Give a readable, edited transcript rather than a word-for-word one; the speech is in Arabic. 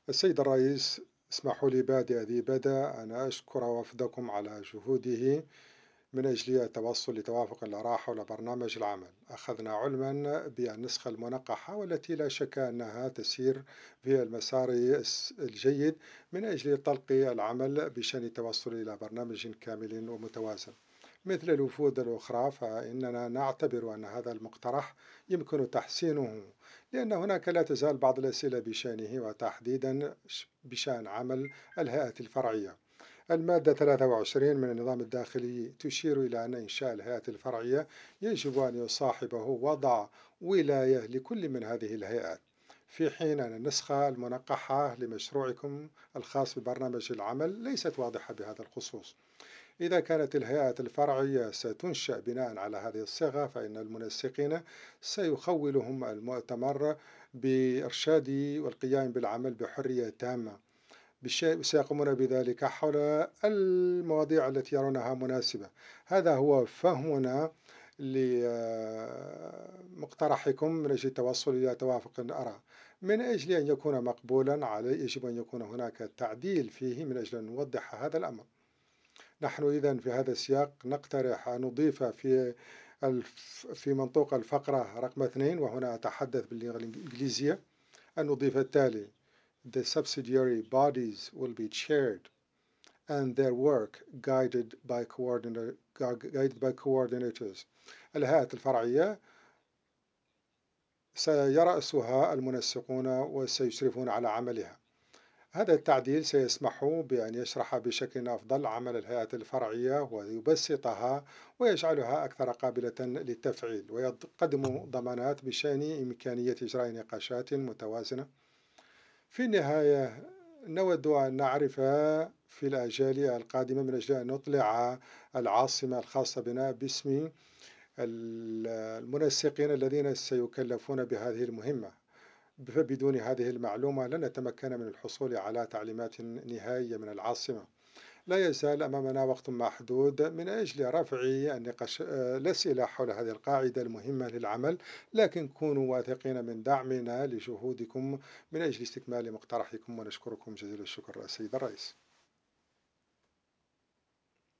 السيد الرئيس، اسمحوا لي بادئ ذي بدء أن أشكر وفدكم على جهوده من أجل التوصل لتوافق الآراء حول برنامج العمل. أخذنا علما بالنسخة المنقحة والتي لا شك أنها تسير في المسار الجيد من أجل طلق العمل بشأن التوصل إلى برنامج كامل ومتوازن. مثل الوفود الأخرى فإننا نعتبر أن هذا المقترح يمكن تحسينه، لأن هناك لا تزال بعض الأسئلة بشأنه وتحديدا بشأن عمل الهيئة الفرعية. المادة 23 من النظام الداخلي تشير إلى أن إنشاء الهيئة الفرعية يجب أن يصاحبه وضع ولاية لكل من هذه الهيئات، في حين أن النسخة المنقحة لمشروعكم الخاص ببرنامج العمل ليست واضحة بهذا الخصوص. إذا كانت الهيئات الفرعية ستنشأ بناء على هذه الصيغة فإن المنسقين سيخولهم المؤتمر بإرشاد والقيام بالعمل بحرية تامة، سيقومون بذلك حول المواضيع التي يرونها مناسبة. هذا هو فهمنا لمقترحكم من أجل التوصل إلى توافق الآراء. من أجل أن يكون مقبولا عليه يجب أن يكون هناك تعديل فيه من أجل أن نوضح هذا الأمر. نحن إذن في هذا السياق نقترح أن نضيف في منطوق الفقرة رقم 2، وهنا أتحدث باللغة الإنجليزية، أن نضيف التالي: The subsidiary bodies will be chaired and their work guided by coordinators. الهيئات الفرعية سيرأسها المنسقون وسيشرفون على عملها. هذا التعديل سيسمح بأن يشرح بشكل أفضل عمل الهيئة الفرعية ويبسطها ويجعلها أكثر قابلة للتفعيل، ويقدم ضمانات بشأن إمكانية إجراء نقاشات متوازنة. في النهاية نود أن نعرف في الآجال القادمة من أجل أن نطلع العاصمة الخاصة بنا باسم المنسقين الذين سيكلفون بهذه المهمة. فبدون هذه المعلومة لن نتمكن من الحصول على تعليمات نهائية من العاصمة. لا يزال أمامنا وقت محدود من أجل رفع الأسئلة حول هذه القاعدة المهمة للعمل، لكن كونوا واثقين من دعمنا لجهودكم من أجل استكمال مقترحكم، ونشكركم جزيل الشكر السيد الرئيس.